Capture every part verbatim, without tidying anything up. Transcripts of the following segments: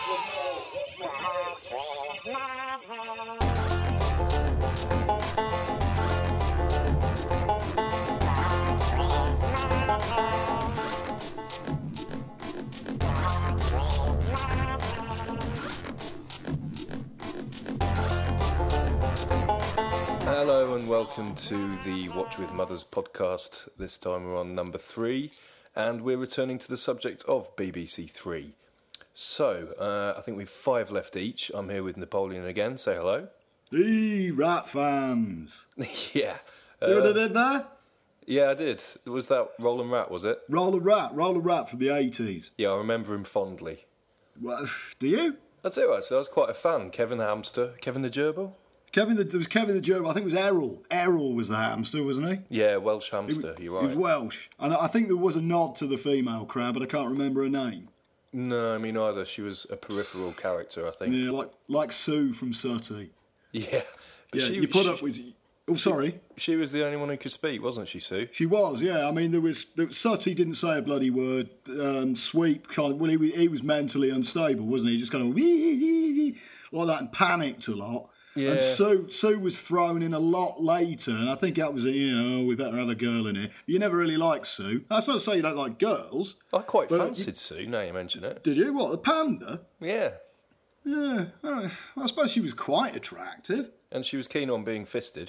Hello and welcome to the Watch with Mothers podcast. This time we're on number three and we're returning to the subject of B B C Three. So, uh, I think we've five left each. I'm here with Napoleon again. Say hello. The Rat fans. yeah. See uh, what I did there? Yeah, I did. Was that Roland Rat, was it? Roland Rat, Roland Rat from the eighties. Yeah, I remember him fondly. Well, do you? That's it, actually. I was quite a fan. Kevin the Hamster. Kevin the Gerbil? Kevin the, there was Kevin the Gerbil. I think it was Errol. Errol was the hamster, wasn't he? Yeah, Welsh hamster, he, you're right. He was Welsh. And I think there was a nod to the female crowd, but I can't remember her name. No, me neither. She was a peripheral character, I think. Yeah, like like Sue from Sooty. Yeah. Yeah, she, you put she, up with... Oh, sorry. She, she was the only one who could speak, wasn't she, Sue? She was, yeah. I mean, there was... There, Sooty didn't say a bloody word. Um, Sweep kind of... Well, he, he was mentally unstable, wasn't he? He just kind of... Wee, like that and panicked a lot. Yeah. And Sue, Sue was thrown in a lot later, and I think that was, a, you know, we better have a girl in here. But you never really liked Sue. That's not to say you don't like girls. I quite fancied you, Sue, now you mention it. Did you? What, the panda? Yeah. Yeah, uh, I suppose she was quite attractive. And she was keen on being fisted.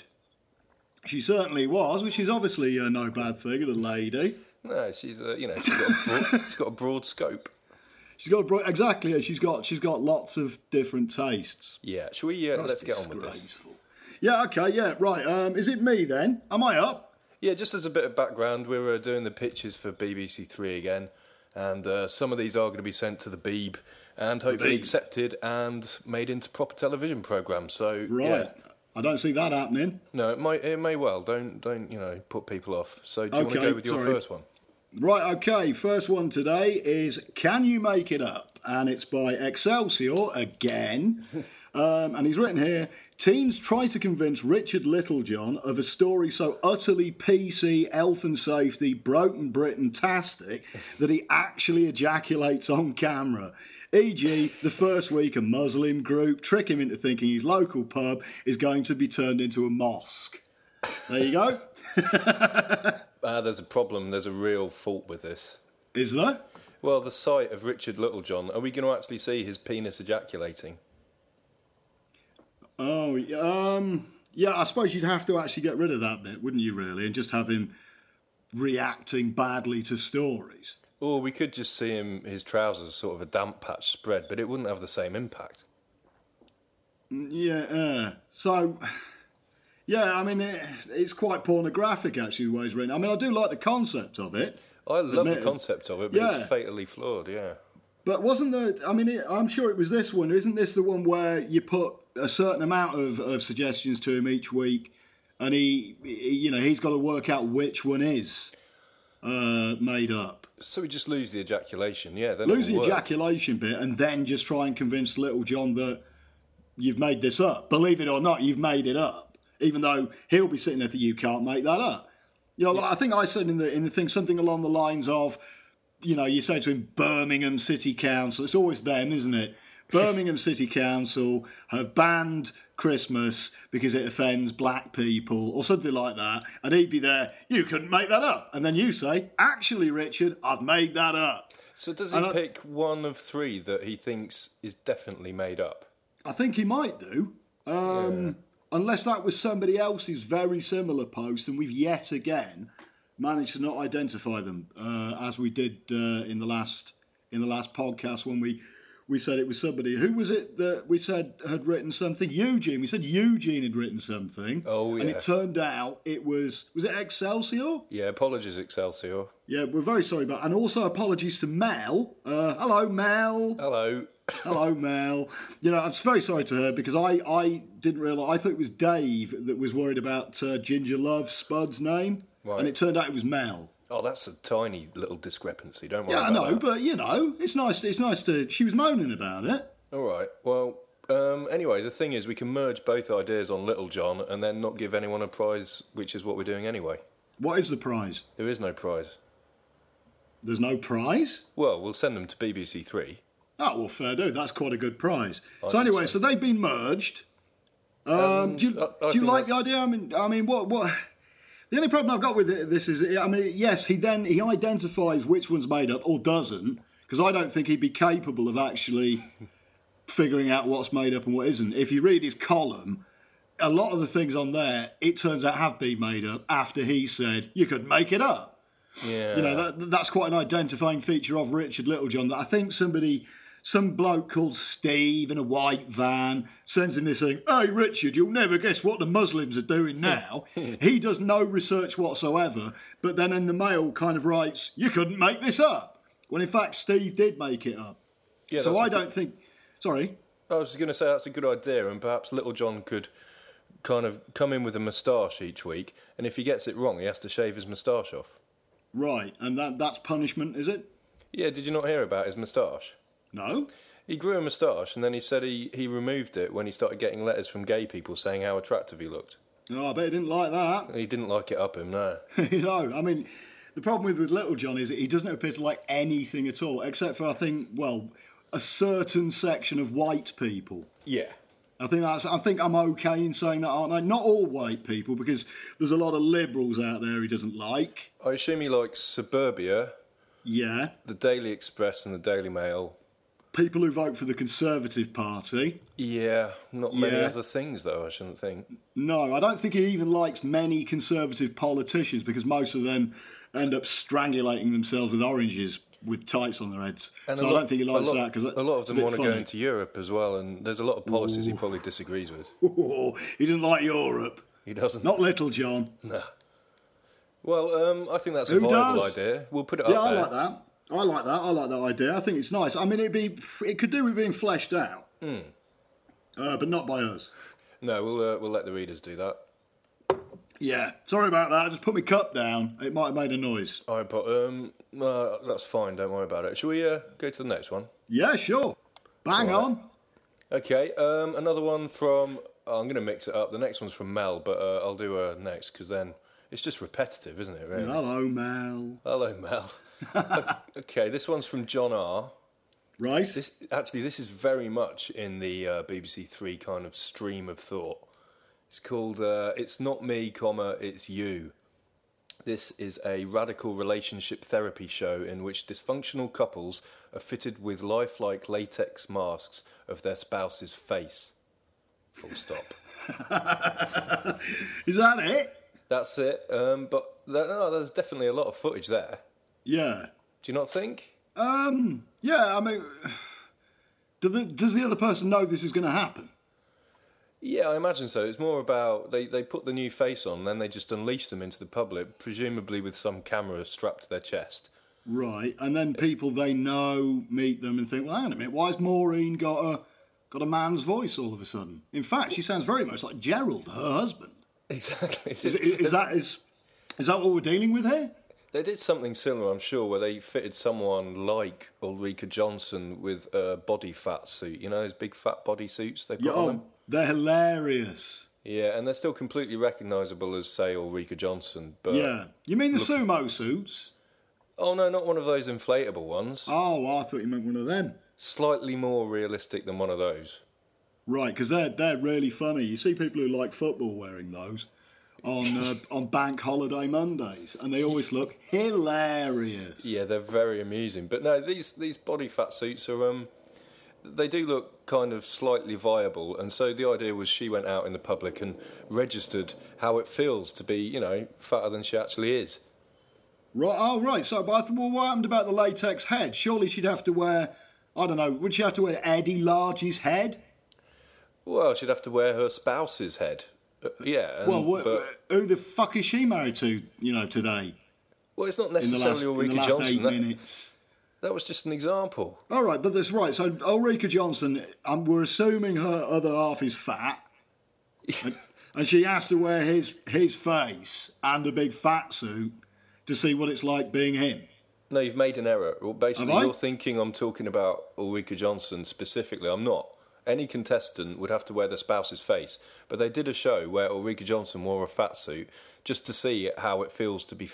She certainly was, which is obviously uh, no bad thing in a lady. No, she's, uh, you know, she's got, a broad, she's got a broad scope. She's got a, exactly. She's got she's got lots of different tastes. Yeah. Shall we? Uh, let's get on with this. Yeah. Okay. Yeah. Right. Um, is it me then? Am I up? Yeah. Just as a bit of background, we were doing the pitches for B B C Three again, and uh, some of these are going to be sent to the Beeb and hopefully Beeb. accepted and made into proper television programmes. So right. Yeah. I don't see that happening. No, it might. It may well. Don't don't you know put people off. So do you okay, want to go with your sorry. first one? Right, okay, first one today is Can You Make It Up? And it's by Excelsior again. um, and he's written here, teens try to convince Richard Littlejohn of a story so utterly P C, elf and safety, broken Britain-tastic that he actually ejaculates on camera. for example, the first week a Muslim group trick him into thinking his local pub is going to be turned into a mosque. There you go. Ah, uh, there's a problem. There's a real fault with this. Is there? Well, the sight of Richard Littlejohn, are we going to actually see his penis ejaculating? Oh, um, yeah, I suppose you'd have to actually get rid of that bit, wouldn't you, really, and just have him reacting badly to stories. Or we could just see him, his trousers, sort of a damp patch spread, but it wouldn't have the same impact. Yeah, uh, so... Yeah, I mean, it, it's quite pornographic, actually, the way it's written. I mean, I do like the concept of it. I love admitted. the concept of it, but yeah. it's fatally flawed, yeah. But wasn't there... I mean, it, I'm sure it was this one. Isn't this the one where you put a certain amount of, of suggestions to him each week, and he, he, you know, he's got to work out which one is uh, made up? So we just lose the ejaculation, yeah. Lose the work. ejaculation bit, and then just try and convince Littlejohn that you've made this up. Believe it or not, you've made it up. Even though he'll be sitting there thinking, you can't make that up. You know, like I think I said in the in the thing something along the lines of, you know, you say to him, Birmingham City Council. It's always them, isn't it? Birmingham City Council have banned Christmas because it offends black people or something like that. And he'd be there, you couldn't make that up. And then you say, actually, Richard, I've made that up. So does he and pick I, one of three that he thinks is definitely made up? I think he might do. Um... Yeah. Unless that was somebody else's very similar post, and we've yet again managed to not identify them, uh, as we did uh, in the last in the last podcast when we, we said it was somebody. Who was it that we said had written something? Eugene. We said Eugene had written something. Oh, yeah. And it turned out it was, was it Excelsior? Yeah, apologies, Excelsior. Yeah, we're very sorry about that. And also apologies to Mel. Uh, hello, Mel. Hello. Hello, Mel. You know, I'm very sorry to her because I, I didn't realise, I thought it was Dave that was worried about uh, Ginger Love Spud's name. Right. And it turned out it was Mel. Oh, that's a tiny little discrepancy. Don't worry yeah, about I know, that. But, you know, it's nice, it's nice to... She was moaning about it. All right. Well, um, anyway, the thing is we can merge both ideas on Littlejohn and then not give anyone a prize, which is what we're doing anyway. What is the prize? There is no prize. There's no prize? Well, we'll send them to B B C Three. Oh, well, fair do. That's quite a good prize. I so anyway, so. so they've been merged. Um, Um, do you, I- I do you think like the that's- idea? I mean, I mean, what, what? The only problem I've got with it, this is, I mean, yes, he then he identifies which one's made up or doesn't, because I don't think he'd be capable of actually figuring out what's made up and what isn't. If you read his column, a lot of the things on there, it turns out have been made up after he said you could make it up. Yeah. You know, that, that's quite an identifying feature of Richard Littlejohn, that I think somebody, some bloke called Steve in a white van sends him this thing, hey, Richard, you'll never guess what the Muslims are doing now. He does no research whatsoever, but then in the Mail kind of writes, you couldn't make this up. When in fact, Steve did make it up. Yeah, so that's I a don't good- think, sorry. I was going to say that's a good idea, and perhaps Littlejohn could kind of come in with a moustache each week, and if he gets it wrong, he has to shave his moustache off. Right, and that that's punishment, is it? Yeah, did you not hear about his moustache? No? He grew a moustache, and then he said he, he removed it when he started getting letters from gay people saying how attractive he looked. No, I bet he didn't like that. He didn't like it up him, no. You know, I mean, the problem with, with Littlejohn is that he doesn't appear to like anything at all, except for, I think, well, a certain section of white people. Yeah. I think that's. I think I'm okay in saying that, aren't I? Not all white people, because there's a lot of liberals out there he doesn't like. I assume he likes Suburbia, Yeah. the Daily Express and the Daily Mail. People who vote for the Conservative Party. Yeah, not many Yeah. other things, though, I shouldn't think. No, I don't think he even likes many Conservative politicians, because most of them end up strangulating themselves with oranges with tights on their heads. And so a I lot- don't think he likes a lot, that, because a lot of them want to go into Europe as well, and there's a lot of policies he Ooh. probably disagrees with. He doesn't like Europe. He doesn't. Not Littlejohn. No. Well, um, I think that's a Who viable does? idea. We'll put it Yeah, up I there. like that. I like that. I like that idea. I think it's nice. I mean, it'd be it could do with being fleshed out, Hmm. uh, but not by us. No, we'll uh, we'll let the readers do that. Yeah. Sorry about that. I just put my cup down. It might have made a noise. All right, but um, uh, that's fine. Don't worry about it. Shall we uh, go to the next one? Yeah, sure. Bang All right. on. Okay. Um, another one from. Oh, I'm going to mix it up. The next one's from Mel, but uh, I'll do uh, next because then it's just repetitive, isn't it? Really? Hello, Mel. Hello, Mel. Okay, this one's from John R. Right. This actually, this is very much in the uh, B B C Three kind of stream of thought. It's called uh, "It's Not Me, comma It's You." This is a radical relationship therapy show in which dysfunctional couples are fitted with lifelike latex masks of their spouse's face. Full stop. Is that it? That's it. Um, but there, no, there's definitely a lot of footage there. Yeah. Do you not think? Um. Yeah. I mean, do the, does the other person know this is going to happen? Yeah, I imagine so. It's more about they, they put the new face on, then they just unleash them into the public, presumably with some camera strapped to their chest. Right. And then people they know meet them and think, well, hang on a minute, why has Maureen got a got a man's voice all of a sudden? In fact, she sounds very much like Gerald, her husband. Exactly. Is, is, is that is is that what we're dealing with here? They did something similar, I'm sure, where they fitted someone like Ulrika Johnson with a body fat suit. You know, those big fat body suits they put Yeah, on oh, them? they're hilarious. Yeah, and they're still completely recognisable as, say, Ulrika Johnson. But Yeah. You mean the look- sumo suits? Oh, no, not one of those inflatable ones. Oh, I thought you meant one of them. Slightly more realistic than one of those. Right, because they're they're really funny. You see people who like football wearing those on uh, on bank holiday Mondays, and they always look hilarious. Yeah, they're very amusing. But no, these these body fat suits are um, they do look kind of slightly viable. And so the idea was she went out in the public and registered how it feels to be, you know, fatter than she actually is. Right. Oh, right. So, but I thought, well, what happened about the latex head? Surely she'd have to wear, I don't know, would she have to wear Eddie Large's head? Well, she'd have to wear her spouse's head. Uh, yeah. And, Well, wh- but, who the fuck is she married to? You know, today well, it's not in the necessarily last, in Ulrika the last Johnson. eight That, minutes. that was just an example. All right, but that's right. So Ulrika Johnson, um, we're assuming her other half is fat, and, and she has to wear his his face and a big fat suit to see what it's like being him. No, you've made an error. Well, basically, Have I? you're thinking I'm talking about Ulrika Johnson specifically. I'm not. Any contestant would have to wear their spouse's face, but they did a show where Ulrika Johnson wore a fat suit just to see how it feels to be fat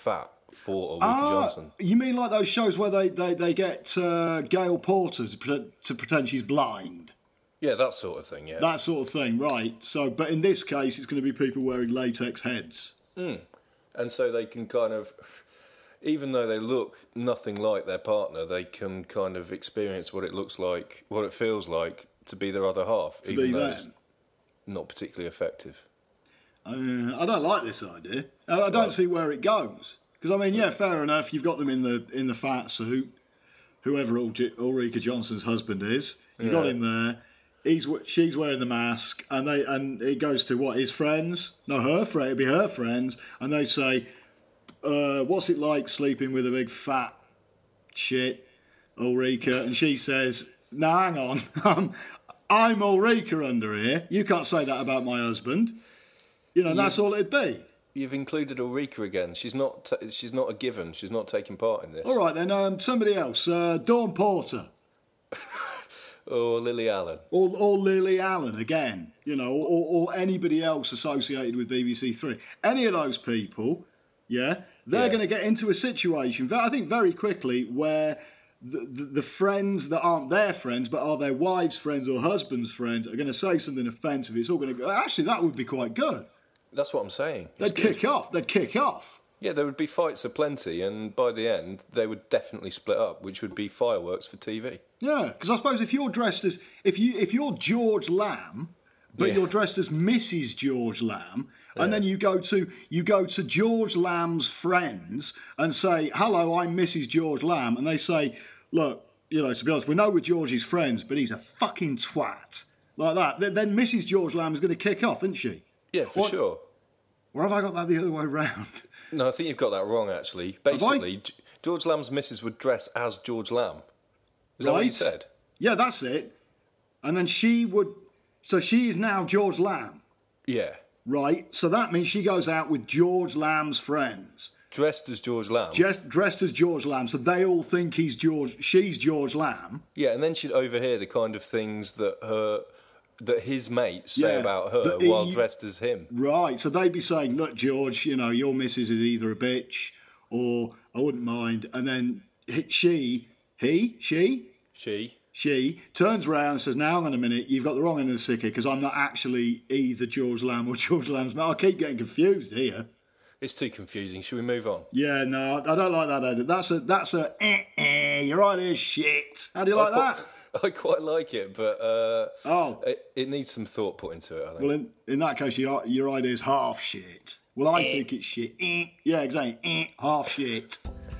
for Ulrika Ah, Johnson. you mean like those shows where they, they, they get uh, Gail Porter to, pre- to pretend she's blind? Yeah, that sort of thing, yeah. That sort of thing, right. So, but in this case, it's going to be people wearing latex heads. Mm. And so they can kind of, even though they look nothing like their partner, they can kind of experience what it looks like, what it feels like to be their other half, To even be though them. it's not particularly effective. Uh, I don't like this idea. I I don't Right. see where it goes. Because, I mean, yeah, fair enough, you've got them in the in the fat suit, whoever Ul- Ulrika Johnson's husband is. You've got Yeah. him there. He's w- she's wearing the mask, and they and it goes to what, his friends? No, her friend. It'd be her friends, and they say, uh, "What's it like sleeping with a big fat shit, Ulrika?" And she says, "No, hang on, um, I'm Ulrika under here. You can't say that about my husband." You know, that's all it'd be. You've included Ulrika again. She's not. T- she's not a given. She's not taking part in this. All right then, um, somebody else, uh, Dawn Porter. Or Lily Allen. Or, or Lily Allen again, you know, or, or anybody else associated with B B C Three. Any of those people, yeah, they're Yeah. going to get into a situation, I think very quickly, where the, the, the friends that aren't their friends, but are their wives' friends or husbands' friends, are going to say something offensive. It's all going to go, actually, that would be quite good. That's what I'm saying. It's They'd good. kick off. They'd kick off. Yeah, there would be fights aplenty, and by the end, they would definitely split up, which would be fireworks for T V. Yeah, because I suppose if you're dressed as if you if you're George Lamb, but Yeah. you're dressed as Missus George Lamb, and Yeah. then you go to you go to George Lamb's friends and say, "Hello, I'm Missus George Lamb," and they say, "Look, you know, to be honest, we know we're George's friends, but he's a fucking twat," like that. Then, then Missus George Lamb is going to kick off, isn't she? Yeah, for What- sure. Or have I got that the other way round? No, I think you've got that wrong, actually. I? Basically, G- George Lamb's missus would dress as George Lamb. Is that what you Right. said? Yeah, that's it. And then she would, so she is now George Lamb. Yeah. Right, so that means she goes out with George Lamb's friends, Dressed as George Lamb. just dressed as George Lamb, so they all think he's George. She's George Lamb. Yeah, and then she'd overhear the kind of things that her, that his mates say Yeah, about her that he- while dressed as him. Right, so they'd be saying, "Look, George, you know, your missus is either a bitch or I wouldn't mind." And then he- she, he, she, She. she turns around and says, "Now, hang on a minute, you've got the wrong end of the stick here because I'm not actually either George Lamb or George Lamb's mate. I keep getting confused here." It's too confusing. Should we move on? Yeah, no, I don't like that edit. That's a, that's a, eh, eh, you're right here, shit. How do you like I quite, that? I quite like it, but uh, Oh, it, it needs some thought put into it, I think. well, in, in that case, your, your idea's half shit. Well, I think it's shit. Eh. Yeah, exactly. Eh, half shit.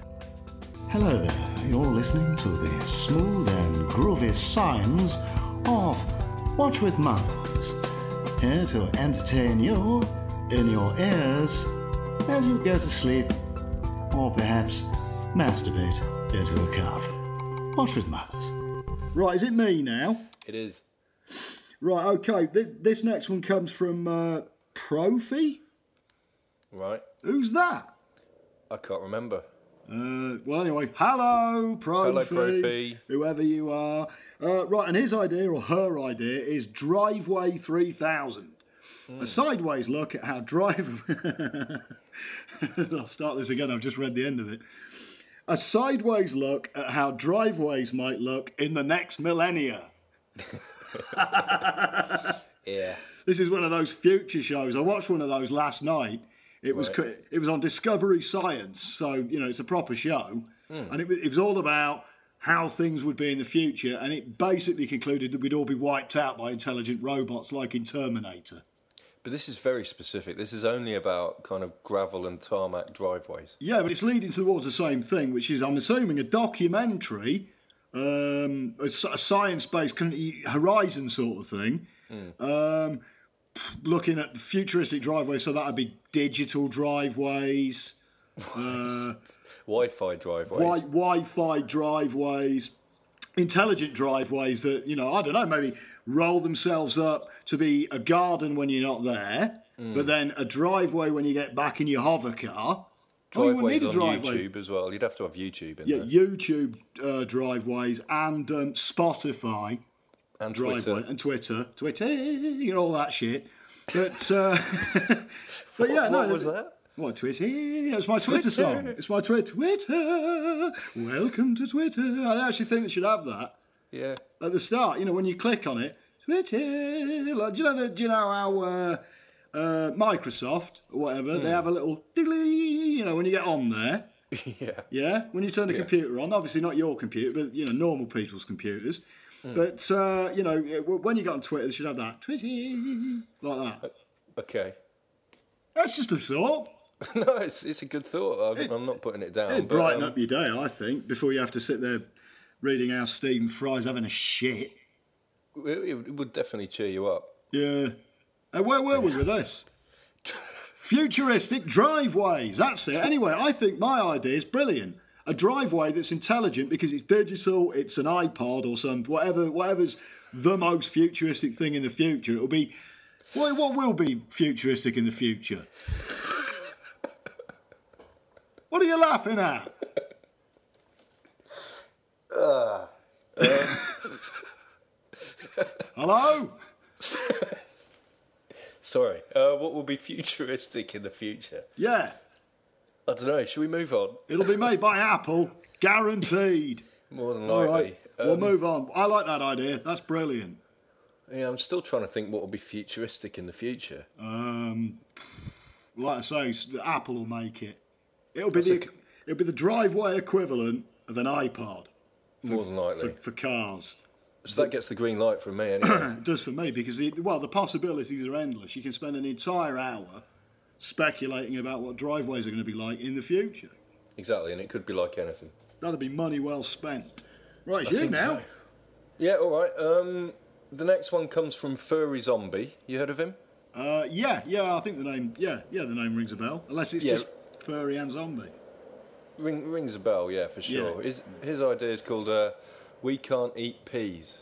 Hello there. You're listening to the smooth and groovy sounds of Watch with Mothers. Here to entertain you in your ears as you go to sleep or perhaps masturbate into a cup. Watch with Mothers. Right, is it me now? It is. Right, okay. Th- this next one comes from uh, Profi. Right. Who's that? I can't remember. Uh, well, anyway, hello, Profi. Hello, Profi. Whoever you are. Uh, right, and his idea, or her idea, is Driveway three thousand. Mm. A sideways look at how drive... I'll start this again, I've just read the end of it. A sideways look at how driveways might look in the next millennia. Yeah. This is one of those future shows. I watched one of those last night. It was Right. co- it was on Discovery Science, so you know it's a proper show, Mm. and it, wa- it was all about how things would be in the future, and it basically concluded that we'd all be wiped out by intelligent robots like in Terminator. But this is very specific. This is only about kind of gravel and tarmac driveways. Yeah, but it's leading towards the same thing, which is, I'm assuming, a documentary, um, a, s- a science-based kind of Horizon sort of thing, um, looking at futuristic driveways. So that would be digital driveways, uh, Wi-Fi driveways. wi- Wi-Fi driveways, intelligent driveways that, you know, I don't know, maybe roll themselves up to be a garden when you're not there, but then a driveway when you get back in your hover car. Oh, you wouldn't Driveways need a on driveway. YouTube as well. You'd have to have YouTube in Yeah, there. YouTube uh, driveways and um, Spotify And driveway Twitter. and Twitter, Twitter, you know, all that shit. But uh, but yeah, What no, was that? What, Twitter? It's my Twitter, Twitter song. It's my Twitter. Twitter. Welcome to Twitter. I actually think they should have that. Yeah. At the start, you know, when you click on it, Twitter. Like, do you know the, do you know how uh, uh, Microsoft or whatever, mm. they have a little diddly, you know, when you get on there. Yeah. Yeah? When you turn the yeah. computer on, obviously not your computer, but, you know, normal people's computers. Mm. But, uh, you know, when you get on Twitter, they should have that. Twitter. Like that. Okay. That's just a thought. No, it's it's a good thought. I'm, it, I'm not putting it down. It'd but, brighten um, up your day, I think, before you have to sit there reading how Stephen Fry's having a shit. It, it would definitely cheer you up. Yeah. Uh, where were we with this? Futuristic driveways. That's it. Anyway, I think my idea is brilliant. A driveway that's intelligent because it's digital, it's an iPod or some whatever. Whatever's the most futuristic thing in the future. It'll be. What, what will be futuristic in the future? What are you laughing at? Uh, um. Hello? Sorry. Uh, what will be futuristic in the future? Yeah. I don't know. Should we move on? It'll be made by Apple. Guaranteed. More than likely. All right. Um, we'll move on. I like that idea. That's brilliant. Yeah, I'm still trying to think what will be futuristic in the future. Um, like I say, Apple will make it. It'll be That's the a... it'll be the driveway equivalent of an iPod. More than likely. For, for cars. So that gets the green light from me anyway. It does for me because, the, well, the possibilities are endless. You can spend an entire hour speculating about what driveways are going to be like in the future. Exactly, and it could be like anything. That'll be money well spent. Right, it's I you think now. So. Yeah, all right. Um, the next one comes from Furry Zombie. You heard of him? Uh, yeah, yeah, I think the name, yeah, yeah, the name rings a bell. Unless it's yeah. just Furry and Zombie. Ring, rings a bell, yeah, for sure. Yeah. His his idea is called uh, "We Can't Eat Peas,"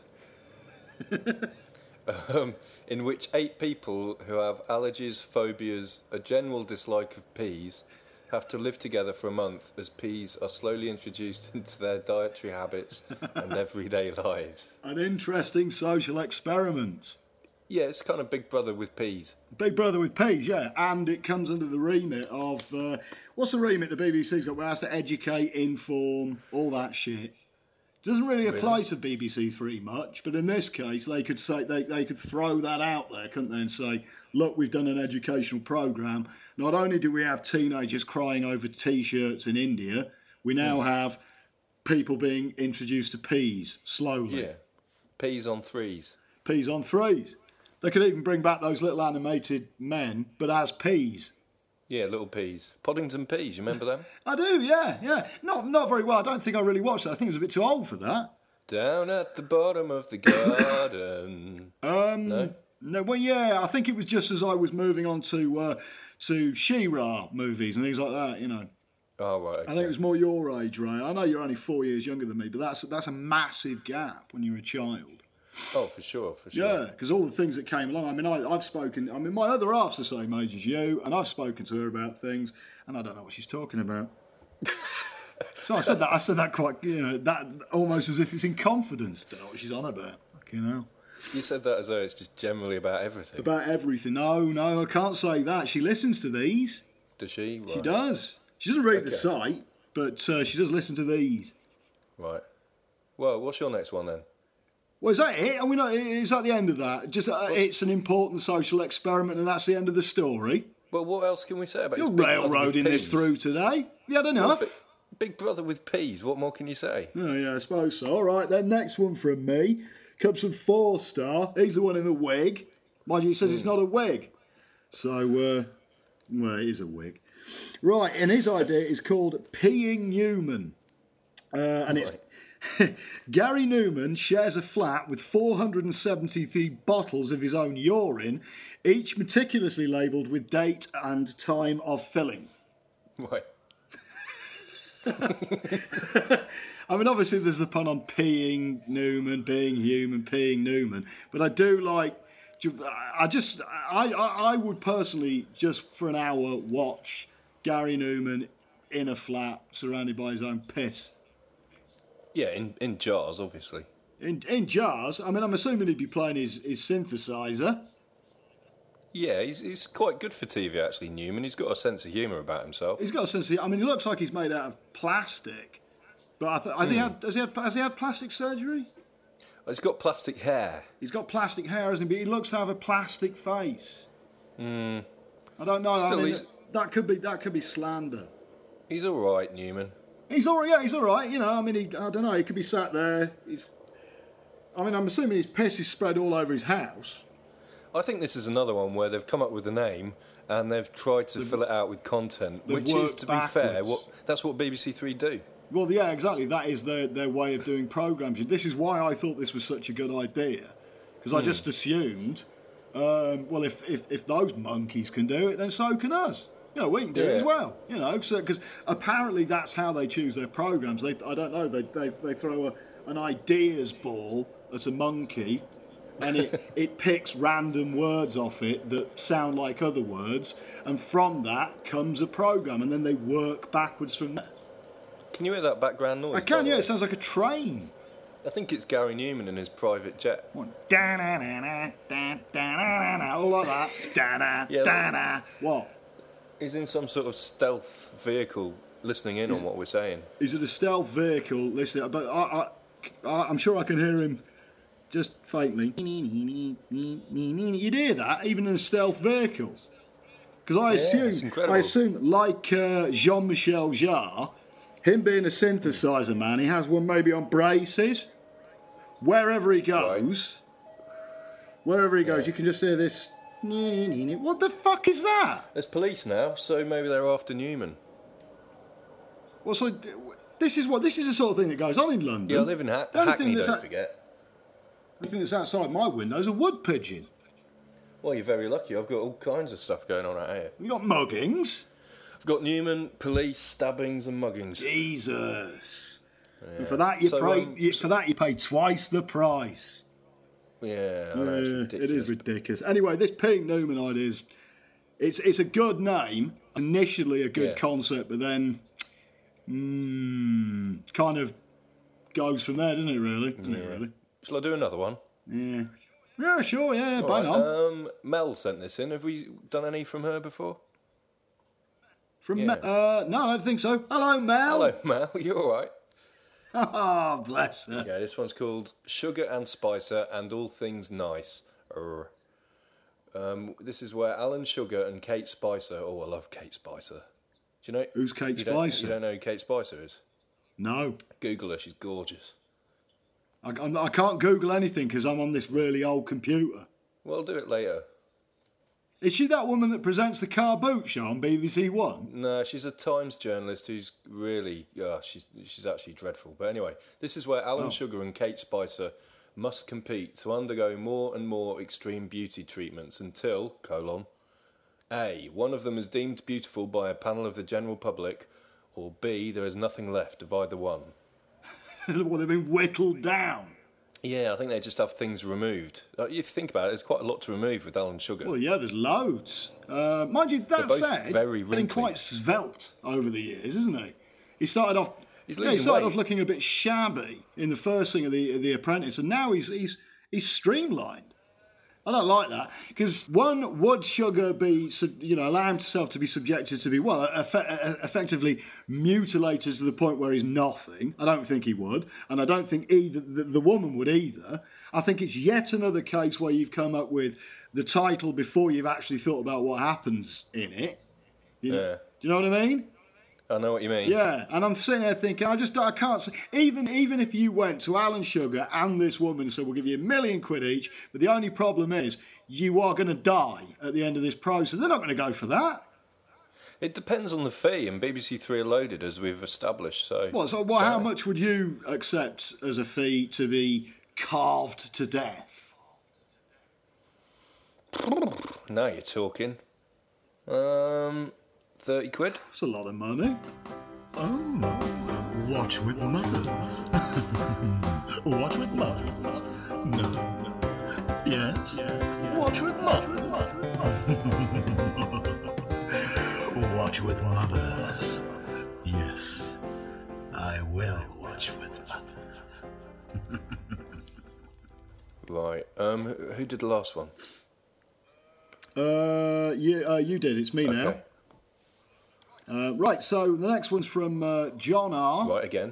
um, in which eight people who have allergies, phobias, a general dislike of peas, have to live together for a month as peas are slowly introduced into their dietary habits and everyday lives. An interesting social experiment. Yeah, it's kind of Big Brother with peas. Big Brother with peas, yeah, and it comes under the remit of uh, what's the remit the B B C's got? Where it has to educate, inform, all that shit. Doesn't really apply really? to B B C Three much, but in this case, they could say they they could throw that out there, couldn't they, and say, look, we've done an educational program. Not only do we have teenagers crying over T-shirts in India, we now mm. have people being introduced to peas slowly. Yeah, peas on threes. Peas on threes. They could even bring back those little animated men, but as peas. Yeah, little peas. Poddington peas, you remember them? I do, yeah, yeah. Not not very well. I don't think I really watched that. I think I was a bit too old for that. Down at the bottom of the garden. um, no? No, well, yeah, I think it was just as I was moving on to uh, to She-Ra movies and things like that, you know. Oh, right, okay. I think it was more your age, Ray. I know you're only four years younger than me, but that's that's a massive gap when you're a child. Oh, for sure, for sure. Yeah, because all the things that came along. I mean, I, I've spoken. I mean, my other half's the same age as you, and I've spoken to her about things, and I don't know what she's talking about. So I said that. I said that quite, you know, that almost as if it's in confidence. Don't know what she's on about. You know. You said that as though it's just generally about everything. About everything. No, no, I can't say that. She listens to these. Does she? Right. She does. She doesn't read okay. the site, but uh, she does listen to these. Right. Well, what's your next one then? Well, is that it? Are we not, is that the end of that? Just uh, it's an important social experiment, and that's the end of the story. Well, what else can we say about it? You're railroading this through today. You had enough? Well, big, big Brother with peas. What more can you say? Oh, yeah, I suppose so. All right, then next one from me comes from Four Star. He's the one in the wig. Mind you, he says mm. it's not a wig. So, uh, well, it is a wig. Right, and his idea is called Peeing Newman. Uh, and right. it's Gary Newman shares a flat with four hundred seventy-three bottles of his own urine, each meticulously labelled with date and time of filling. Right. I mean, obviously there's the pun on peeing Newman, being human, peeing Newman, but I do like, I just, I, I, I would personally, just for an hour, watch Gary Newman in a flat surrounded by his own piss. Yeah, in, in jars, obviously. In in jars? I mean, I'm assuming he'd be playing his, his synthesizer. Yeah, he's he's quite good for T V actually, Newman. He's got a sense of humour about himself. He's got a sense of. I mean, he looks like he's made out of plastic. But I th- has, mm. he had, has he had has he had plastic surgery? He's got plastic hair. He's got plastic hair, hasn't he? But he looks to have a plastic face. Hmm. I don't know. Still, I mean, he's... that could be that could be slander. He's all right, Newman. He's all right. Yeah, he's all right. You know, I mean, he, I don't know. He could be sat there. He's. I mean, I'm assuming his piss is spread all over his house. I think this is another one where they've come up with a name and they've tried to they've, fill it out with content, which is, to backwards. be fair, what that's what B B C Three do. Well, yeah, exactly. That is their, their way of doing programmes. This is why I thought this was such a good idea, because I mm. just assumed, um, well, if, if if those monkeys can do it, then so can us. You know, we can do yeah. it as well. You know, because apparently that's how they choose their programmes. They, I don't know, they they, they throw a, an ideas ball at a monkey, and it, it picks random words off it that sound like other words, and from that comes a programme, and then they work backwards from there. Can you hear that background noise? I can, yeah, it sounds like a train. I think it's Gary Newman in his private jet. All like that. Yeah, what? He's in some sort of stealth vehicle listening in is, on what we're saying. He's in a stealth vehicle listening, but I, I, I'm sure I can hear him just faintly. You'd hear that, even in a stealth vehicle. Because I yeah, assume, I assume, like uh, Jean-Michel Jarre, him being a synthesizer man, he has one maybe on braces. Wherever he goes, right. wherever he goes, yeah. you can just hear this. What the fuck is that? There's police now, so maybe they're after Newman. Well, so this is what this is the sort of thing that goes on in London. Yeah, I live in ha- Hackney. Don't at, forget. The thing that's outside my window is a wood pigeon. Well, you're very lucky. I've got all kinds of stuff going on out here. You got muggings. I've got Newman, police, stabbings, and muggings. Jesus! Yeah. And for that you so, pay. Um, you, for that you pay twice the price. Yeah, I know, it's ridiculous. It is ridiculous. Anyway, this Pete Newman idea is it's it's a good name. Initially, a good yeah. concept, but then mm, kind of goes from there, doesn't it? Really? Doesn't yeah. it really? Shall I do another one? Yeah. Yeah, sure. Yeah, bang right. on. Um, Mel sent this in. Have we done any from her before? From yeah. Me- uh, no, I don't think so. Hello, Mel. Hello, Mel. You all right? Oh, bless her. Okay, this one's called Sugar and Spicer and All Things Nice. Urgh. Um, this is where Alan Sugar and Kate Spicer. Oh, I love Kate Spicer. Do you know who's Kate you Spicer? Don't, you don't know who Kate Spicer is? No. Google her. She's gorgeous. I, I can't Google anything because I'm on this really old computer. Well, do it later. Is she that woman that presents the Car Boot show on B B C One? No, she's a Times journalist who's really, uh, she's she's actually dreadful. But anyway, this is where Alan oh. Sugar and Kate Spicer must compete to undergo more and more extreme beauty treatments until, colon, A, one of them is deemed beautiful by a panel of the general public, or B, there is nothing left of either one. Well, they've been whittled down. Yeah, I think they just have things removed. Uh, if you think about it, there's quite a lot to remove with Alan Sugar. Well, yeah, there's loads. Uh, mind you, that said, very he's been quite svelte over the years, isn't he? He started off, he's yeah, he started weight. off looking a bit shabby in the first thing of the the Apprentice, and now he's he's he's streamlined. I don't like that because one, would Sugar be, you know, allow himself to be subjected to be well, eff- effectively mutilated to the point where he's nothing? I don't think he would, and I don't think either the, the woman would either. I think it's yet another case where you've come up with the title before you've actually thought about what happens in it. You know, yeah. Do you know what I mean? I know what you mean. Yeah, and I'm sitting there thinking, I just I can't see. Even even if you went to Alan Sugar and this woman and said, we'll give you a million quid each, but the only problem is you are going to die at the end of this process. They're not going to go for that. It depends on the fee, and B B C Three are loaded, as we've established. So, what? So, well, how much would you accept as a fee to be carved to death? Now you're talking. Um. thirty quid? That's a lot of money. Oh, watch with mothers. Watch with mothers. No, no. Yes? yes. Watch with mothers. Watch with mothers. Yes, I will watch with mothers. Right. Um. Who did the last one? Uh, you, uh, you did. It's me Okay. now. Uh, right, so the next one's from uh, John R. Right, again.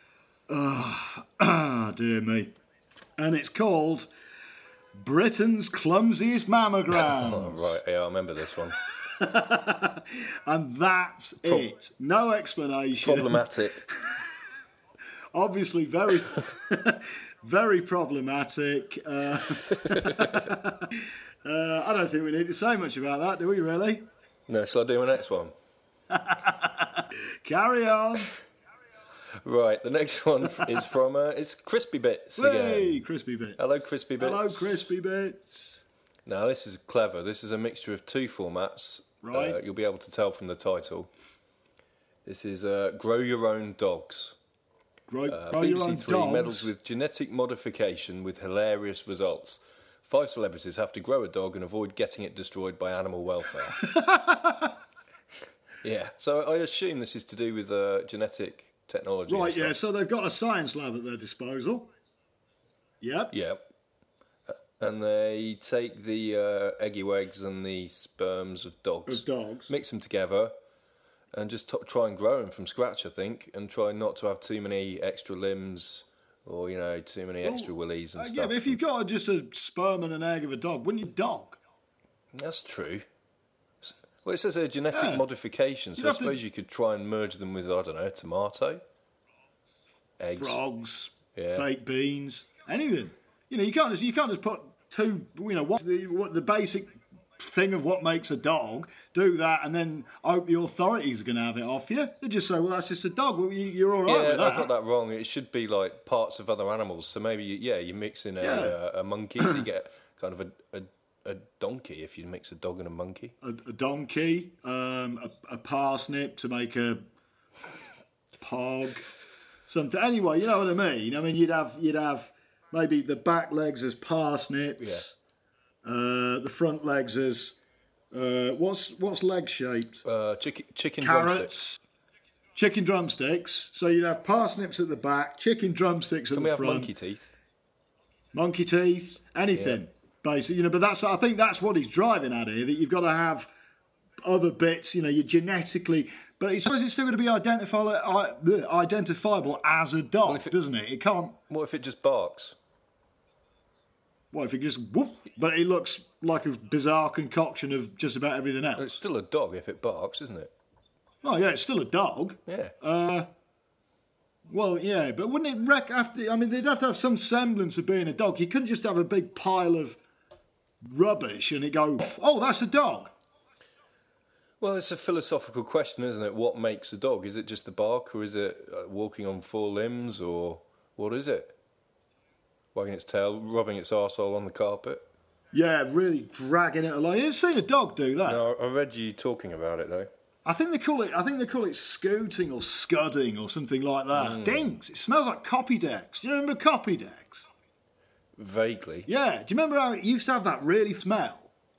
Ah, dear me. And it's called Britain's Clumsiest Mammogram. Oh, right, yeah, I remember this one. And that's Pro- it. No explanation. Problematic. Obviously, very, very problematic. Uh, uh, I don't think we need to say much about that, do we, really? No, shall I do my next one? Carry on. Right, the next one is from, uh, it's Crispy Bits again. Hey, Crispy Bits. Hello, Crispy Bits. Hello, Crispy Bits. Now, this is clever. This is a mixture of two formats. Right. Uh, you'll be able to tell from the title. This is uh, Grow Your Own Dogs. Grow, Uh, grow your B B C own Three dogs. meddles with genetic modification with hilarious results. Five celebrities have to grow a dog and avoid getting it destroyed by animal welfare. Yeah, so I assume this is to do with uh, genetic technology. and Right, yeah, stuff. so they've got a science lab at their disposal. Yep. Yeah. Uh, And they take the uh, eggy eggs and the sperms of dogs, Of dogs. mix them together, and just t- try and grow them from scratch, I think, and try not to have too many extra limbs or, you know, too many extra willies and Uh, stuff. yeah, but if you've got just a sperm and an egg of a dog, wouldn't you dog? That's true. S- Well, it says a genetic Yeah. modification, so You'd I have to- suppose you could try and merge them with, I don't know, tomato, eggs. Frogs, Yeah. baked beans, anything. You know, you can't just you can't just put two. You know, what's the what the basic thing of what makes a dog? Do that, and then hope the authorities are going to have it off you. They just say, well, that's just a dog. Well, you, you're all right Yeah, with I that. got that wrong. It should be like parts of other animals. So maybe, you, yeah, you mix in a, Yeah. a, a monkey, so you get kind of a, a, a donkey if you mix a dog and a monkey. A, a donkey, um, a, a parsnip to make a pog, something. Anyway, you know what I mean. I mean, you'd have you'd have maybe the back legs as parsnips. Yeah. Uh, the front legs as uh, what's what's leg shaped? Uh, chicken, chicken drumstick. Carrots. Chicken drumsticks. So you'd have parsnips at the back, chicken drumsticks at Can the we have front. monkey teeth? Monkey teeth, anything, basically. You know, but that's I think that's what he's driving at here. That you've got to have other bits. You know, you genetically, but it's, it's still going to be identifiable, identifiable as a dog, Well, if it- doesn't it? It can't. What if it just barks? What if it just whoop? But it looks like a bizarre concoction of just about everything else. It's still a dog if it barks, isn't it? Oh yeah, it's still a dog. Yeah. Uh, well, yeah, but wouldn't it wreck after? I mean, they'd have to have some semblance of being a dog. You couldn't just have a big pile of rubbish and it go, oh, that's a dog. Well, it's a philosophical question, isn't it? What makes a dog? Is it just the bark, or is it uh, walking on four limbs, or what is it? Wagging its tail, rubbing its arsehole on the carpet? Yeah, really dragging it along. You've seen a dog do that. No, I read you talking about it, though. I think they call it. I think they call it scooting or scudding or something like that. Mm. Dinks. It smells like copy decks. Do you remember copy decks? Vaguely. Yeah. Do you remember how it used to have that really smell?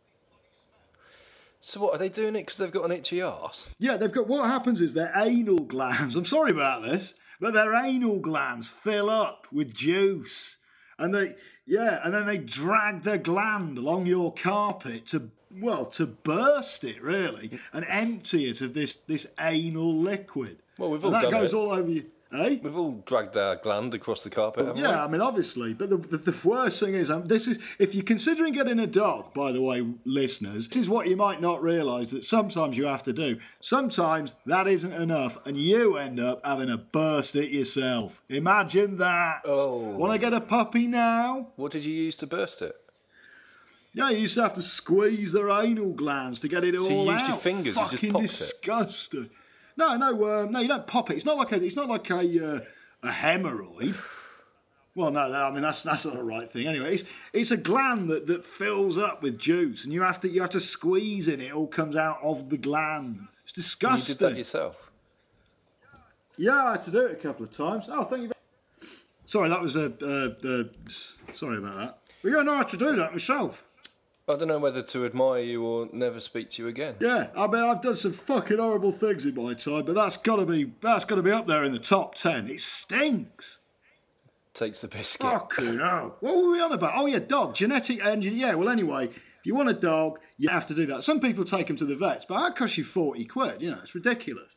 So what, are they doing it because they've got an itchy arse? Yeah, they've got. What happens is their anal glands. I'm sorry about this, but their anal glands fill up with juice, and they, yeah, and then they drag their gland along your carpet to, well, to burst it really and empty it of this this anal liquid. Well, we've and all that done goes it. all over you, eh? We've all dragged our gland across the carpet, haven't Yeah, I mean, obviously, but the, the, the worst thing is, um, this is if you're considering getting a dog, by the way, listeners, this is what you might not realise that sometimes you have to do. Sometimes that isn't enough, and you end up having to burst it yourself. Imagine that. Oh. Want to get a puppy now? we? What did you use to burst it? Yeah, you used to have to squeeze their anal glands to get it So you all out. used your fingers, you just Fucking popped it? disgusting. No, no, um, no, you don't pop it. It's not like a, it's not like a, uh, a hemorrhoid. Well, no, no, I mean that's that's not the right thing. Anyway, it's it's a gland that, that fills up with juice, and you have to you have to squeeze it. It all comes out of the gland. It's And you disgusting. did that yourself? Yeah, I had to do it a couple of times. Oh, thank you. Sorry, that was a. Uh, uh, sorry about that. But yeah, no, I had to do that myself. I don't know whether to admire you or never speak to you again. Yeah, I mean, I've done some fucking horrible things in my time, but that's got to be that's got to be up there in the top ten. It stinks. Takes the biscuit. Fucking hell. What were we on about? Oh yeah, dog genetic engine. Yeah. Well, anyway, If you want a dog, you have to do that. Some people take them to the vets, but that costs you forty quid. You know, it's ridiculous.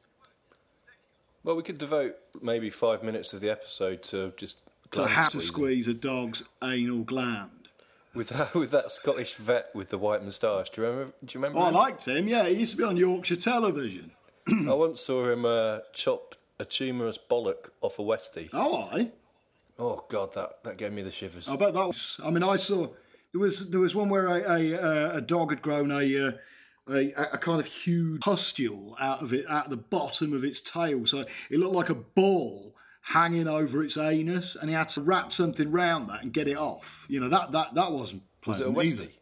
Well, we could devote maybe five minutes of the episode to just To how to squeezing. squeeze a dog's anal gland. With that, with that Scottish vet with the white moustache. Do you remember? Do you remember? Oh, I him? liked him. Yeah, he used to be on Yorkshire television. I once saw him uh, chop a tumorous bollock off a Westie. Oh, I. Oh God, that, that gave me the shivers. I bet that was. I mean, I saw there was there was one where a a, a dog had grown a, uh, a a kind of huge pustule out of it, out of the bottom of its tail, so it looked like a ball hanging over its anus, and he had to wrap something round that and get it off. You know, that that that wasn't Was it pleasant a either. Westie?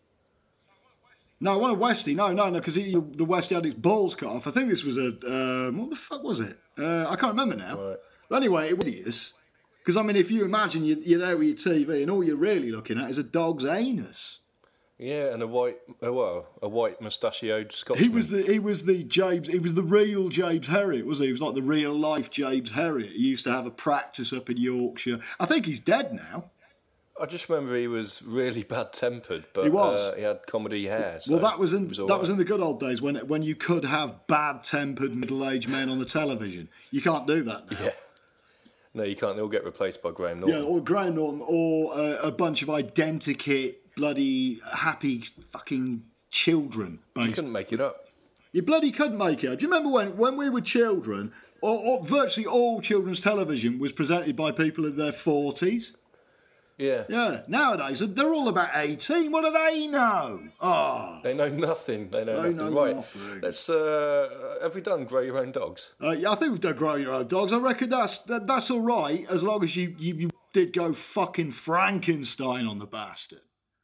No, it wasn't a Westie. No, no, no, because the Westie had its balls cut off. I think this was a um, what the fuck was it? Uh, I can't remember now. Right. But anyway, it was. Because, I mean, if you imagine you, you're there with your T V and all you're really looking at is a dog's anus. Yeah, and a white, oh, well, a white mustachioed Scotsman. He was the he was the James he was the real James Herriot, was he? He was like the real life James Herriot. He used to have a practice up in Yorkshire. I think he's dead now. I just remember he was really bad tempered, but He was. Uh, he had comedy hair. So Well, that was in it was all that right. was in the good old days when when you could have bad tempered middle aged men on the television. You can't do that now. Yeah. No, you can't. They'll get replaced by Graham Yeah, Norton. or Graham Norton, or uh, a bunch of identikit, bloody happy fucking children. You Basically. couldn't make it up. You bloody couldn't make it. Do you remember when, when we were children, or, or virtually all children's television was presented by people in their forties? Yeah. Yeah. Nowadays, they're all about eighteen. What do they know? Oh. They know nothing. They know They nothing. know right. nothing. Let's. Uh, have we done grow your own dogs? Uh, yeah, I think we've done grow your own dogs. I reckon that's that, that's all right, as long as you, you, you did go fucking Frankenstein on the bastard.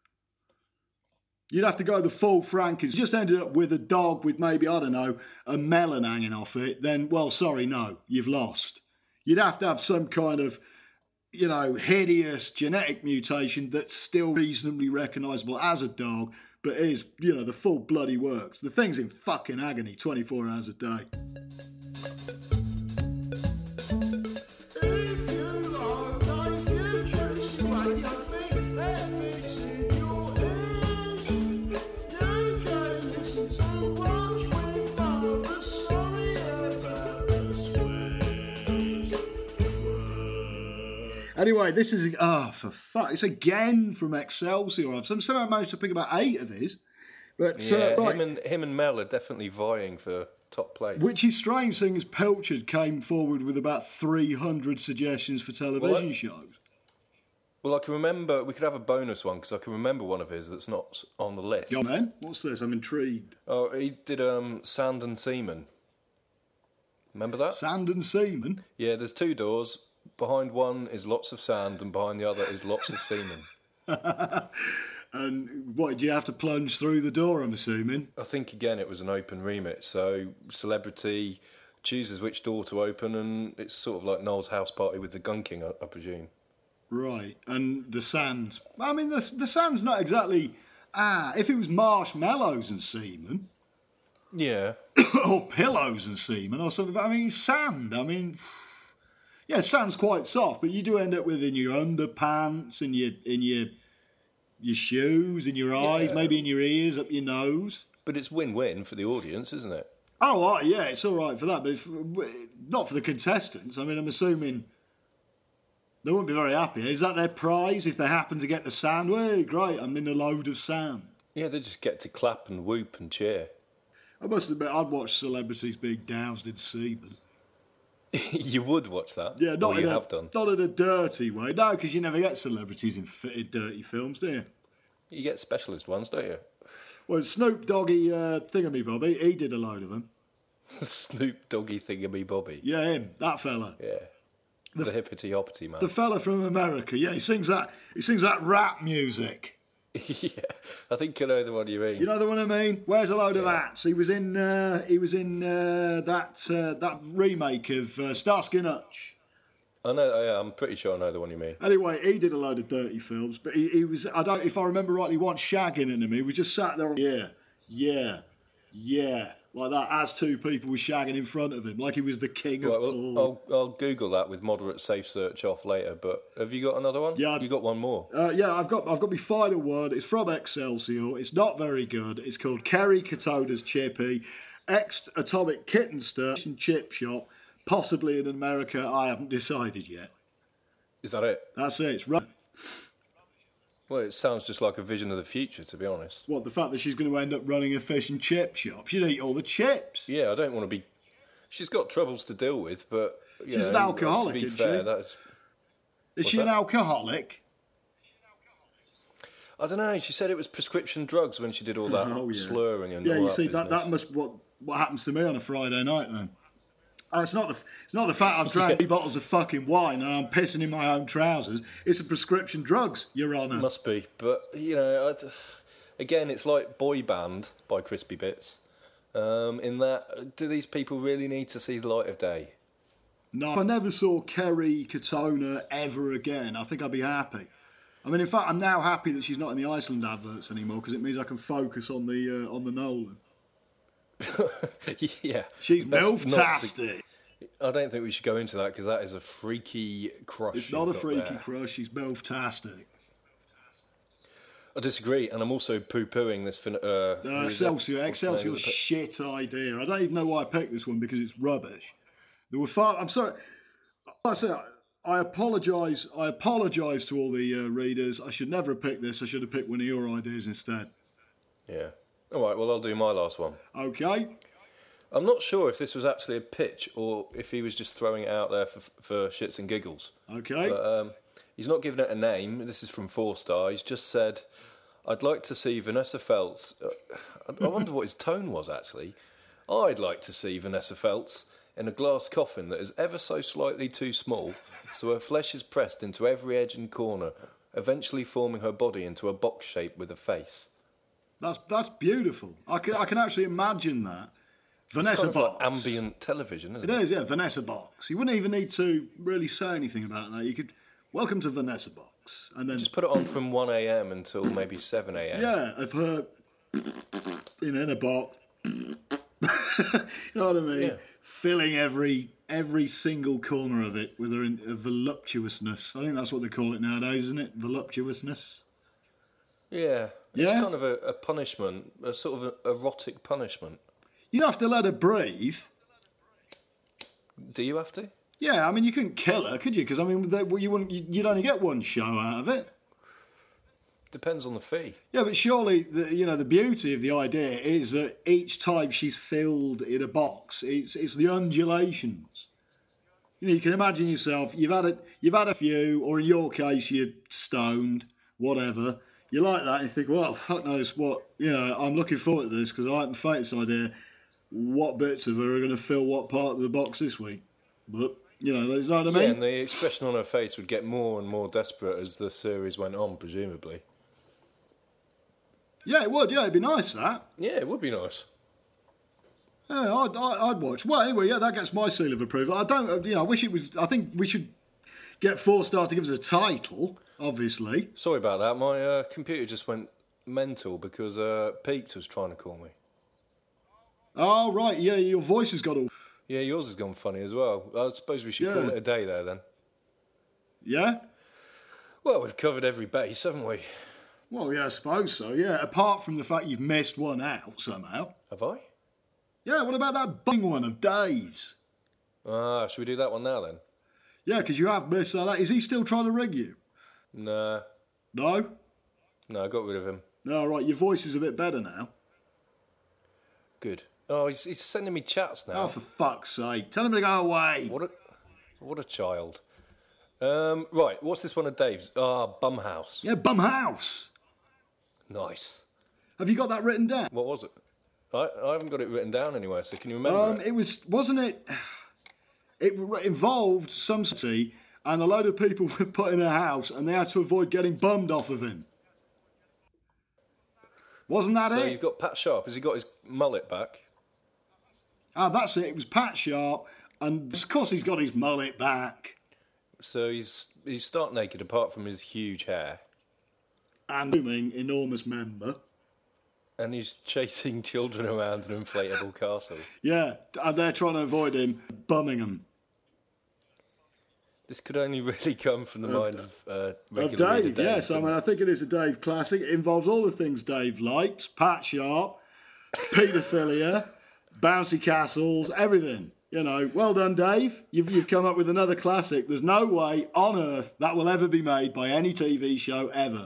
You'd have to go the full Frankenstein. Just ended up with a dog with maybe, I don't know, a melon hanging off it. Then, well, sorry, no, you've lost. You'd have to have some kind of, you know, hideous genetic mutation that's still reasonably recognisable as a dog, but is, you know, the full bloody works. The thing's in fucking agony twenty-four hours a day. Anyway, this is, oh, for fuck, it's again from Excelsior. I've somehow managed to pick about eight of his. But, Yeah. uh, right, Him and him and Mel are definitely vying for top place. which is strange, seeing as Pilchard came forward with about three hundred suggestions for television Well, I- shows. Well, I can remember. We could have a bonus one because I can remember one of his that's not on the list. Go on, then. What's this? I'm intrigued. Oh, he did um, Sand and Seaman. Remember that? Sand and semen. Yeah, there's two doors. Behind one is lots of sand, and behind the other is lots of semen. And what, do you have to plunge through the door, I'm assuming? I think again it was an open remit, so celebrity chooses which door to open, and it's sort of like Noel's house party with the Gun King, I, I presume. Right. And the sand. I mean, the, the sand's not exactly... Ah, if it was marshmallows and semen, Yeah, or pillows and semen or something, but I mean, sand, I mean... Yeah, sand's quite soft, but you do end up with in your underpants, in your in your your shoes, in your eyes, Yeah. maybe in your ears, up your nose. but it's win-win for the audience, isn't it? Oh, right, yeah, it's all right for that, but if, not for the contestants. I mean, I'm assuming they wouldn't be very happy. Is that their prize if they happen to get the sand? Well, great, I'm in a load of sand. Yeah, they just get to clap and whoop and cheer. I must admit, I'd watch celebrities being doused in semen. You would watch that. Yeah, not or in you a, have done. not in a dirty way. No, because you never get celebrities in fitted dirty films, do you? You get specialist ones, don't you? Well, Snoop Doggy uh, Thingamybobby, he did a load of them. Snoop Doggy Thingamy Bobby. Yeah, him, that fella. Yeah. The, hippity hoppity man. The fella from America. Yeah, he sings that. He sings that rap music. Yeah, I think I know the one you mean. You know the one I mean? Where's a load of hats? He was in. Uh, he was in uh, that uh, that remake of uh, Starsky and Hutch. I know. Yeah, I'm pretty sure I know the one you mean. Anyway, he did a load of dirty films, but he, he was. I don't. If I remember rightly, once shagging in him, he was just sat there. Yeah, yeah, yeah. like that, as two people were shagging in front of him, like he was the king of Right, well, porn. I'll, I'll Google that with moderate safe search off later. But have you got another one? Yeah. You got one more. Uh, yeah, I've got I've got my final word. It's from Excelsior. It's not very good. It's called Kerry Katona's Chippy, ex-Atomic Kitten Stuff and Chip Shop, possibly in America. I haven't decided yet. Is that it? That's it. It's right. Well, it sounds just like a vision of the future, to be honest. What, the fact that she's going to end up running a fish and chip shop? She'd eat all the chips. Yeah, I don't want to be... She's got troubles to deal with, but... You She's know, an alcoholic, to be isn't fair, she? That's... Is What's she an that? alcoholic? I don't know, she said it was prescription drugs when she did all that Oh, yeah. slurring and Yeah, all you that see, that, business. that must what what happens to me on a Friday night then. Oh, it's not the it's not the fact I've drank three bottles of fucking wine and I'm pissing in my own trousers. It's the prescription drugs, Your Honour. Must be, but, you know, I'd... again, it's like Boy Band by Crispy Bits. Um, in that, do these people really need to see the light of day? No, if I never saw Kerry Katona ever again, I think I'd be happy. I mean, in fact, I'm now happy that she's not in the Iceland adverts anymore because it means I can focus on the uh, on the Nolan. Yeah. She's That's not milf-tastic. I don't think we should go into that because that is a freaky crush. It's not a you've got freaky there. crush. She's milf-tastic. I disagree, and I'm also pooh-poohing this. Fin- uh, who Uh, is it? Excelsior, What's the name Excelsior's of the pe- shit idea. I don't even know why I picked this one because it's rubbish. There were far. I'm sorry. Like I say, I apologise. I apologise to all the uh, readers. I should never have picked this. I should have picked one of your ideas instead. Yeah. All right. Well, I'll do my last one. Okay. I'm not sure if this was actually a pitch or if he was just throwing it out there for, for shits and giggles. Okay. But um, he's not given it a name. This is from Four Star. He's just said, "I'd like to see Vanessa Feltz." Uh, I I wonder what his tone was actually. I'd like to see Vanessa Feltz in a glass coffin that is ever so slightly too small, so her flesh is pressed into every edge and corner, eventually forming her body into a box shape with a face. That's that's beautiful. I can I can actually imagine that. It's Vanessa kind of Box. like ambient television, isn't It it? is, yeah. Vanessa Box. You wouldn't even need to really say anything about that. You could welcome to Vanessa Box, and then Just put it on from one a.m. until maybe seven a.m. yeah, of her in, in a box. You know what I mean? Yeah. Filling every every single corner of it with her in, uh, voluptuousness. I think that's what they call it nowadays, isn't it? Voluptuousness. Yeah. It's Yeah? kind of a, a punishment, a sort of a erotic punishment. You have to let her breathe. Do you have to? Yeah, I mean, you couldn't kill her, could you? Because I mean, they, well, you wouldn't. You'd only get one show out of it. Depends on the fee. Yeah, but surely, the, you know, the beauty of the idea is that each time she's filled in a box, it's it's the undulations. You know, you can imagine yourself. You've had a you've had a few, or in your case, you're stoned, whatever. You like that, and you think, well, fuck knows what. You know, I'm looking forward to this because I like the Fates idea. What bits of her are going to fill what part of the box this week? But you know, you know what I Yeah, mean? and the expression on her face would get more and more desperate as the series went on, presumably. Yeah, it would. Yeah, it'd be nice that. Yeah, it would be nice. Yeah, I'd, I- I'd watch. Well, anyway, yeah, that gets my seal of approval. I don't, you know, I wish it was. I think we should get Four Star to give us a title. Obviously, Sorry about that. My uh, computer just went mental because uh, Peaked was trying to call me. oh right, yeah, your voice has got all. Yeah, yours has gone funny as well. I suppose we should Yeah. call it a day there then. Yeah. Well, we've covered every base, haven't we? Well, yeah, I suppose so. Yeah, apart from the fact you've missed one out somehow. Have I? Yeah, what about that bung one of Dave's? Ah, should we do that one now then? Yeah, because you have missed that out. Is he still trying to rig you? Nah. No. No, I got rid of him. No, right. Your voice is a bit better now. Good. Oh, he's, he's sending me chats now. Oh, for fuck's sake! Tell him to go away. What a what a child. Um, right, what's this one of Dave's? Ah, Bumhouse. Yeah, bum house. Nice. Have you got that written down? What was it? I, I haven't got it written down anywhere, so can you remember Um, it? it was, wasn't it? It involved some city, and a load of people were put in a house, and they had to avoid getting bummed off of him. Wasn't that So it? you've got Pat Sharp. Has he got his mullet back? Ah, that's it. It was Pat Sharp, and of course he's got his mullet back, So he's he's stark naked apart from his huge hair. and booming enormous member. And he's chasing children around an inflatable castle. Yeah, and they're trying to avoid him bumming them. This could only really come from the Of- mind of uh, Of regular reader Dave, yes. I couldn't mean, I it? think it is a Dave classic. It involves all the things Dave likes: Pat Sharp, paedophilia, bouncy castles, everything. You know, well done, Dave. You've you've come up with another classic. There's no way on earth that will ever be made by any T V show ever.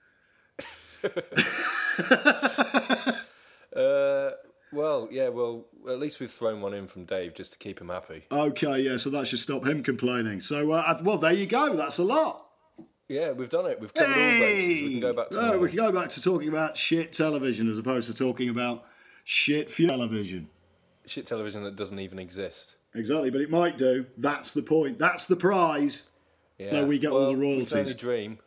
Uh, well, yeah, well, at least we've thrown one in from Dave just to keep him happy. Okay, yeah. So that should stop him complaining. So, uh, I- well, there you go. That's a lot. Yeah, we've done it. We've covered all bases. We can go back to Oh, normal. we can go back to talking about shit television as opposed to talking about shit fu- television. Shit television that doesn't even exist. Exactly, but it might do. That's the point. That's the prize. Yeah. No, we get all well, the royalties. We can only dream.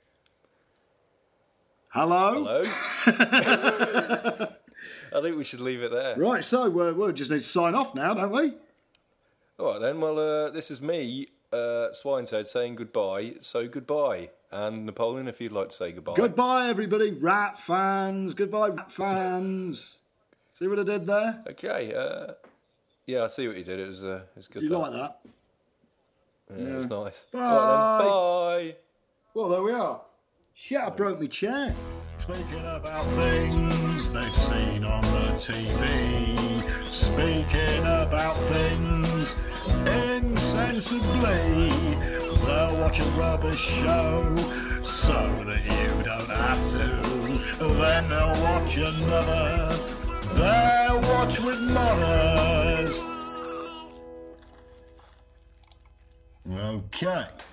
Hello? Hello? I think we should leave it there. Right, so uh, we'll just need to sign off now, don't we? All right then. Well, uh, this is me, uh, Swinehead, saying goodbye. So goodbye, and Napoleon, if you'd like to say goodbye. Goodbye, everybody. Rat fans. Goodbye, rat fans. See what I did there? Okay. Uh, yeah, I see what you did. It was, uh, it was good. You that. like that? Yeah, it was Yeah. nice. Bye. All right then. Bye. Well, there we are. Shit, I broke my chair. Speaking about things they've seen on the T V. Speaking about things insensibly. They'll watch a rubbish show so that you don't have to. Then they'll watch another. They'll watch with mothers. Okay.